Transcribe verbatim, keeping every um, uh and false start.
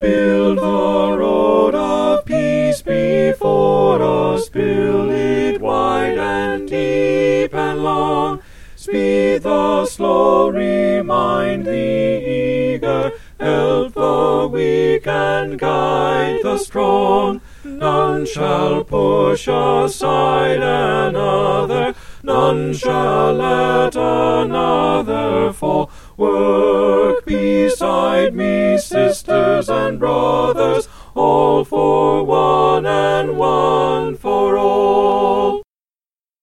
Build the road of peace before us, build it wide and deep and long. Speed the slow, remind the eager, help the weak and guide the strong. None shall push aside another, none shall let another fall. Work beside me, sisters and brothers, all for one and one